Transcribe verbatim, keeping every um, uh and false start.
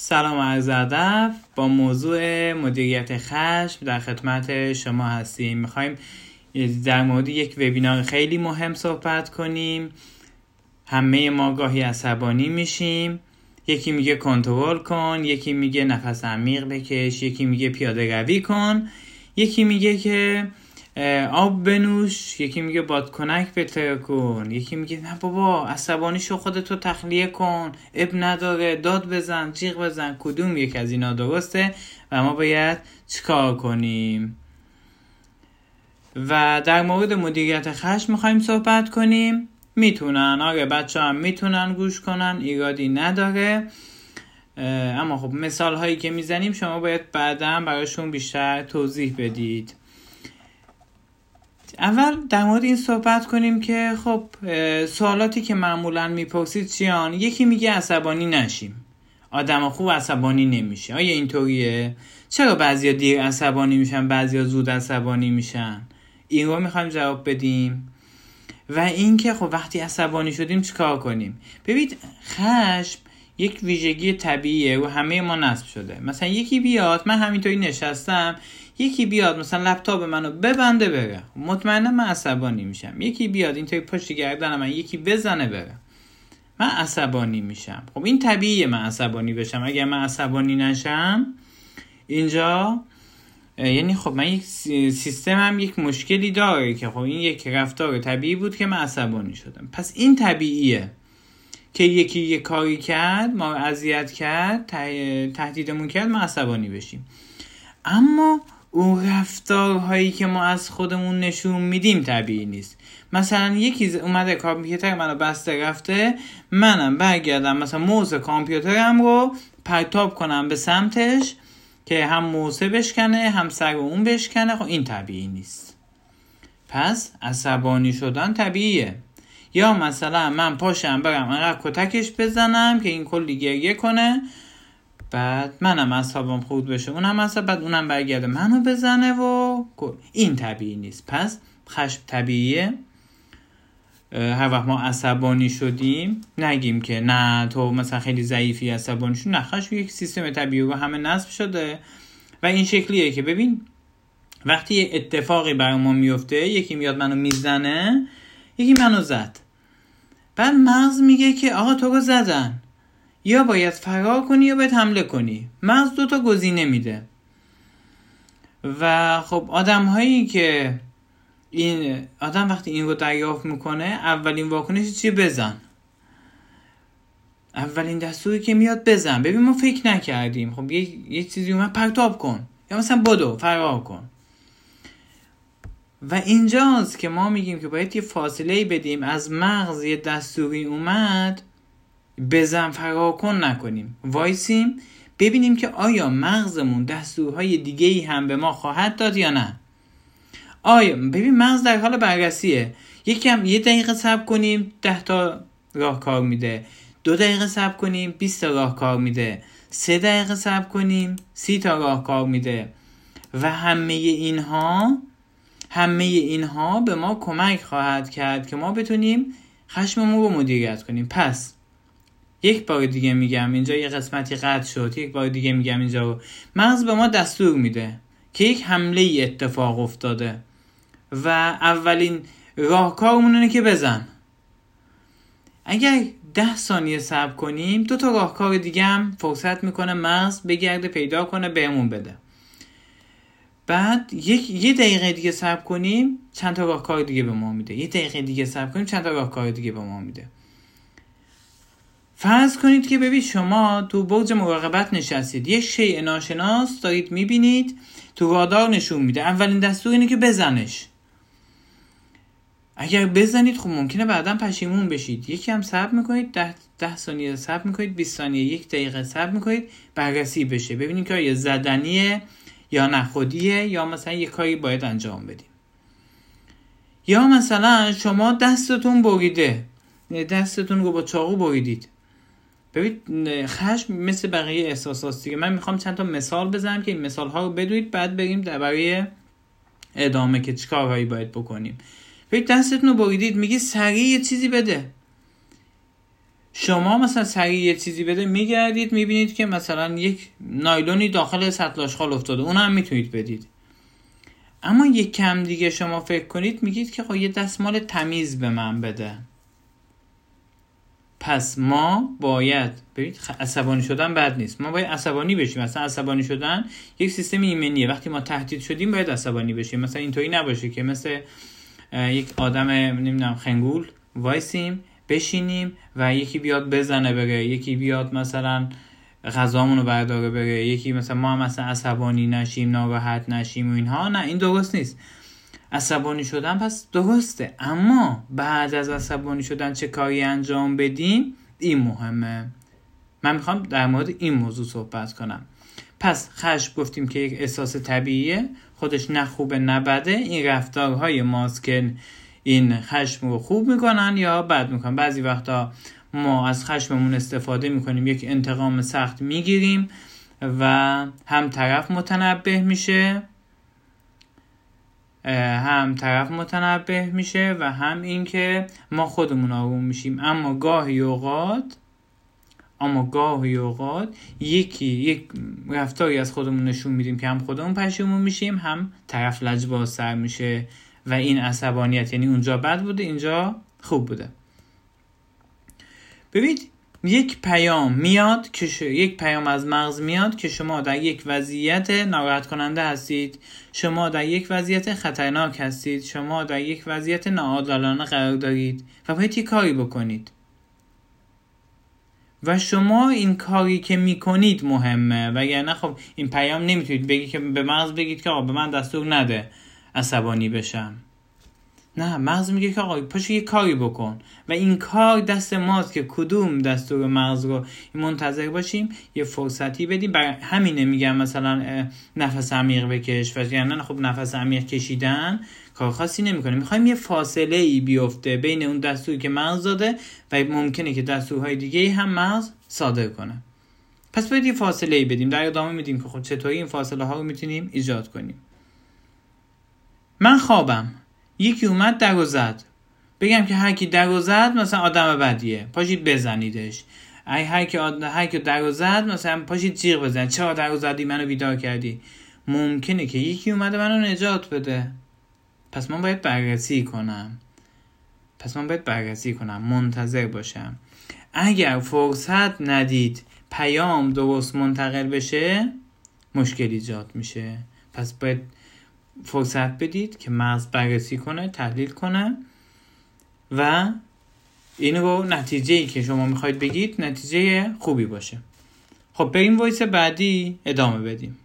سلام عرض ادب. با موضوع مدیریت خشم در خدمت شما هستیم. میخوایم در مورد یک وبینار خیلی مهم صحبت کنیم. همه ما گاهی عصبانی میشیم. یکی میگه کنترل کن، یکی میگه نفس عمیق بکش، یکی میگه پیاده روی کن، یکی میگه که آب بنوش، یکی میگه بادکنک بهتر کن، یکی میگه نه بابا عصبانیشو خودتو تخلیه کن، اب نداره، داد بزن، جیغ بزن. کدوم یک از اینا درسته و ما باید چیکار کنیم؟ و در مورد مدیریت خشم میخوایم صحبت کنیم. میتونن آره بچه هم میتونن گوش کنن، ایرادی نداره، اما خب مثال هایی که میزنیم شما باید بعدا براشون بیشتر توضیح بدید. اول در مورد این صحبت کنیم که خب سوالاتی که معمولا میپرسید چیان؟ یکی میگه عصبانی نشیم، آدم خوب عصبانی نمیشه. آیا اینطوریه؟ چرا بعضیا دیر عصبانی میشن، بعضیا زود عصبانی میشن؟ این رو میخوایم جواب بدیم. و این که خب وقتی عصبانی شدیم چیکار کنیم؟ ببینید خشم یک ویژگی طبیعیه و همه ما نصب شده. مثلا یکی بیاد، من همینطوری نشستم، یکی بیاد مثلا لپتاپ منو ببنده بره، مطمئنا من عصبانی میشم. یکی بیاد اینطوری پشت گردن من یکی بزنه بره، من عصبانی میشم. خب این طبیعیه من عصبانی بشم. اگر من عصبانی نشم اینجا یعنی خب من یک سیستمم یک مشکلی داره که خب این یک رفتار طبیعی بود که من عصبانی شدم. پس این طبیعیه که یکی یک کاری کرد، ما اذیت کرد، تهدیدمون کرد، ما عصبانی بشیم. اما اون رفتارهایی که ما از خودمون نشون میدیم طبیعی نیست. مثلا یکی اومده کامپیوتر منو بسته رفته، منم برگردم مثلا موز کامپیوترم رو پرتاب کنم به سمتش که هم موزه بشکنه هم سر اون بشکنه. خب این طبیعی نیست. پس عصبانی شدن طبیعیه. یا مثلا من پاشم برم انقدر کتکش بزنم که این کلی گریه کنه، بعد منم اعصابم خورد بشه، اونم اعصاب، بعد اونم برگرده منو بزنه و این طبیعی نیست. پس خشم طبیعیه. هر وقت ما عصبانی شدیم نگیم که نه تو مثلا خیلی ضعیفی عصبانی شدی. نه، خشم یک سیستم طبیعی و همه نصب شده و این شکلیه که ببین وقتی یه اتفاقی برای ما میفته، یکی میاد منو میزنه، یکی منو زد، بعد مغز میگه که آقا تو رو زدن، یا باید فرار کنی یا باید حمله کنی. مغز دو تا گزینه میده. و خب آدم هایی که این آدم وقتی این رو دریافت میکنه اولین واکنش چیه؟ بزن. اولین دستوری که میاد بزن. ببین ما فکر نکردیم، خب یه, یه چیزی اومد پرتاب کن، یا مثلا بدو فرار کن. و اینجاست که ما میگیم که باید یه فاصله بدیم. از مغز یه دستوری اومد بزن فرار کن نکنیم، وایسیم ببینیم که آیا مغزمون دستورهای دیگه‌ای هم به ما خواهد داد یا نه. آیا ببین مغز در حال بررسیه. یکم یه دقیقه صبر کنیم ده تا راهکار میده، دو دقیقه صبر کنیم بیست تا راهکار میده، سه دقیقه صبر کنیم سی تا راهکار میده. و همه اینها همه اینها به ما کمک خواهد کرد که ما بتونیم خشممون رو مدیریت کنیم. پس یک بار دیگه میگم، اینجا یه قسمتی قطع شد، یک بار دیگه میگم اینجا رو. مغز به ما دستور میده که یک حمله ای اتفاق افتاده و اولین راهکارمون اینه که بزن. اگر ده ثانیه صبر کنیم دو تا راهکار دیگه هم فرصت میکنه مغز بگرده پیدا کنه بهمون بده. بعد یک یه دقیقه دیگه صبر کنیم چند تا راهکار دیگه به ما میده. یه دقیقه دیگه صبر کنیم چند تا راهکار دیگه به ما میده. فرض کنید که ببین شما تو برج مراقبت نشستید، یک شیء ناشناس دارید میبینید، تو رادار نشون میده، اولین دستور اینه که بزنش. اگر بزنید خب ممکنه بعداً پشیمون بشید. یکی هم صبر میکنید، ده, ده ثانیه صبر میکنید، بیست ثانیه، یک دقیقه صبر میکنید، بررسی بشه ببینید که آیا زدنیه یا نخودیه یا مثلا یک کاری باید انجام بدیم. یا مثلا شما دستتون بریده، دستتون رو با چاقو بریدید. ببین خشم مثل بقیه احساسات دیگه. من میخوام چند تا مثال بزنم که این مثال ها رو بدونید، بعد بریم در برای ادامه که چه کارهایی باید بکنیم. ببین دستتون رو بریدید، میگی سریع یه چیزی بده. شما مثلا سریع یه چیزی بده میگردید میبینید که مثلا یک نایلونی داخل سطل آشغال افتاده، اون هم میتونید بدید. اما یک کم دیگه شما فکر کنید میگید که خب یه دستمال تمیز به من بده. پس ما باید ببینید عصبانی شدن بد نیست، ما باید عصبانی بشیم. مثلا عصبانی شدن یک سیستم ایمنیه، وقتی ما تهدید شدیم باید عصبانی بشیم. مثلا اینطوری نباشه که مثل یک آدم نمیدونم خنگول وایسیم بشینیم و یکی بیاد بزنه بره، یکی بیاد مثلا غذامونو برداره بره، یکی مثلا ما هم مثلا عصبانی نشیم ناراحت نشیم و اینها. نه، این درست نیست. عصبانی شدن پس درسته، اما بعد از عصبانی شدن چه کاری انجام بدیم این مهمه. من میخوام در مورد این موضوع صحبت کنم. پس خشم گفتیم که یک احساس طبیعیه، خودش نه خوبه نه بده. این رفتارهای ماست که این خشم رو خوب میکنن یا بد میکنن. بعضی وقتا ما از خشممون استفاده میکنیم، یک انتقام سخت میگیریم و هم طرف متنبه میشه هم طرف متنبه میشه و هم این که ما خودمون آروم میشیم. اما گاهی اوقات اما گاهی اوقات یکی یک رفتاری از خودمون نشون میدیم که هم خودمون پشیمون میشیم هم طرف لجبازتر میشه و این عصبانیت، یعنی اونجا بد بوده اینجا خوب بوده. ببینید یک پیام میاد که ش... یک پیام از مغز میاد که شما در یک وضعیت ناراحت کننده هستید، شما در یک وضعیت خطرناک هستید، شما در یک وضعیت ناعادلانه قرار دارید و باید یک کاری بکنید. و شما این کاری که میکنید مهمه، وگرنه خب این پیام نمیتونید بگید که به مغز بگید که آقا به من دستور نده عصبانی بشم. نه، مغز میگه که آقا پاشو یه کاری بکن و این کار دست ماست که کدوم دستور مغز رو منتظر باشیم، یه فرصتی بدیم. برای همینه میگم مثلا نفس عمیق بکش، و یعنی خب نفس عمیق کشیدن کار خاصی نمیکنه. میخوایم یه فاصله ای بیفته بین اون دستوری که مغز داده و ممکنه که دستورهای دیگه هم مغز صادر کنه. پس باید یه فاصله ای بدیم. در ادامه میدیم که خب چطوری این فاصله ها رو میتونیم ایجاد کنیم. من خوابم، یکی اومد در رو زد، بگم که هر کی در رو زد مثلا آدم بدیه، پاشید بزنیدش. ای هر کی آد... هر کی در رو زد مثلا پاشید جیغ بزن، چرا در رو زدی، منو بیدار کردی. ممکنه که یکی اومده منو نجات بده. پس من باید بررسی کنم. پس من باید بررسی کنم، منتظر باشم. اگر فرصت ندید پیام درست منتقل بشه مشکل ایجاد میشه. پس باید فرصت بدید که مغز بررسی کنه، تحلیل کنه و این رو نتیجه‌ای که شما میخواید بگید نتیجه خوبی باشه. خب بریم وایس بعدی ادامه بدیم.